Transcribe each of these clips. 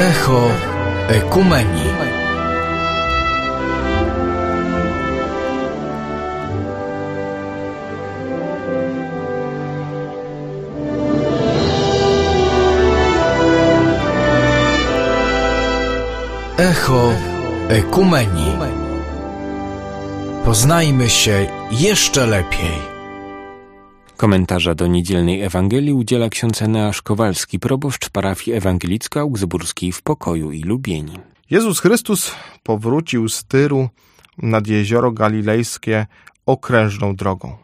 Echo Ekumenii. Echo Ekumenii. Poznajmy się jeszcze lepiej. Komentarza do niedzielnej Ewangelii udziela ksiądz Eneasz Kowalski, proboszcz parafii ewangelicko-augsburskiej w Pokoju i Lubieni. Jezus Chrystus powrócił z Tyru nad jezioro galilejskie okrężną drogą.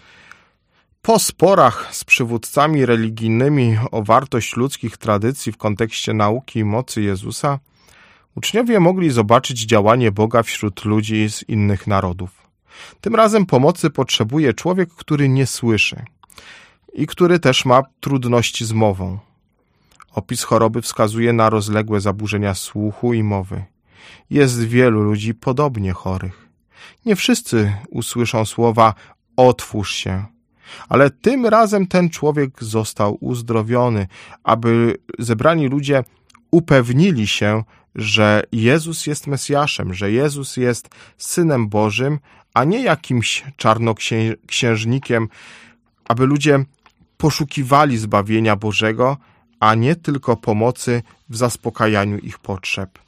Po sporach z przywódcami religijnymi o wartość ludzkich tradycji w kontekście nauki i mocy Jezusa, uczniowie mogli zobaczyć działanie Boga wśród ludzi z innych narodów. Tym razem pomocy potrzebuje człowiek, który nie słyszy i który też ma trudności z mową. Opis choroby wskazuje na rozległe zaburzenia słuchu i mowy. Jest wielu ludzi podobnie chorych. Nie wszyscy usłyszą słowa „otwórz się”, ale tym razem ten człowiek został uzdrowiony, aby zebrani ludzie upewnili się, że Jezus jest Mesjaszem, że Jezus jest Synem Bożym, a nie jakimś czarnoksiężnikiem, aby ludzie poszukiwali zbawienia Bożego, a nie tylko pomocy w zaspokajaniu ich potrzeb.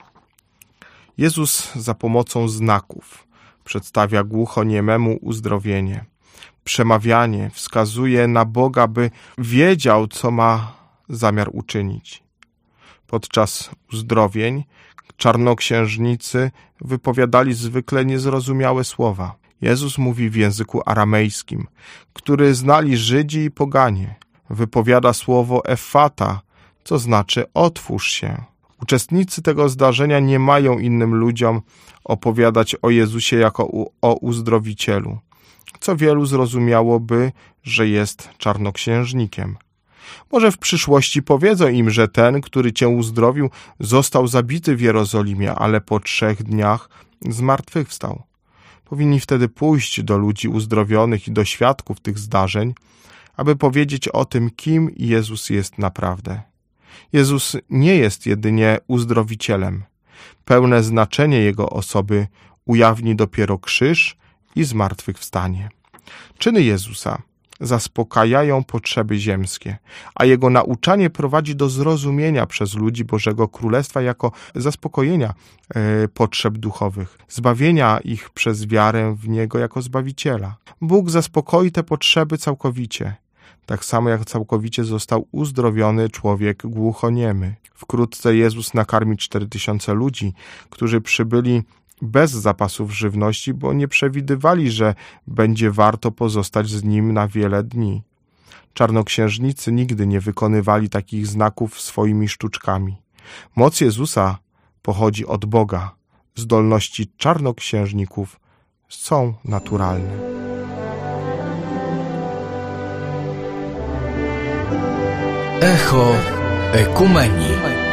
Jezus za pomocą znaków przedstawia głuchoniememu uzdrowienie. Przemawianie wskazuje na Boga, by wiedział, co ma zamiar uczynić. Podczas uzdrowień czarnoksiężnicy wypowiadali zwykle niezrozumiałe słowa. Jezus mówi w języku aramejskim, który znali Żydzi i poganie. Wypowiada słowo effata, co znaczy otwórz się. Uczestnicy tego zdarzenia nie mają innym ludziom opowiadać o Jezusie jako o uzdrowicielu, co wielu zrozumiałoby, że jest czarnoksiężnikiem. Może w przyszłości powiedzą im, że ten, który cię uzdrowił, został zabity w Jerozolimie, ale po 3 dniach zmartwychwstał. Powinni wtedy pójść do ludzi uzdrowionych i do świadków tych zdarzeń, aby powiedzieć o tym, kim Jezus jest naprawdę. Jezus nie jest jedynie uzdrowicielem. Pełne znaczenie Jego osoby ujawni dopiero krzyż i zmartwychwstanie. Czyny Jezusa zaspokajają potrzeby ziemskie, a Jego nauczanie prowadzi do zrozumienia przez ludzi Bożego Królestwa jako zaspokojenia potrzeb duchowych, zbawienia ich przez wiarę w Niego jako Zbawiciela. Bóg zaspokoi te potrzeby całkowicie, tak samo jak całkowicie został uzdrowiony człowiek głuchoniemy. Wkrótce Jezus nakarmi 4000 ludzi, którzy przybyli bez zapasów żywności, bo nie przewidywali, że będzie warto pozostać z Nim na wiele dni. Czarnoksiężnicy nigdy nie wykonywali takich znaków swoimi sztuczkami. Moc Jezusa pochodzi od Boga. Zdolności czarnoksiężników są naturalne. Echo Ekumenii.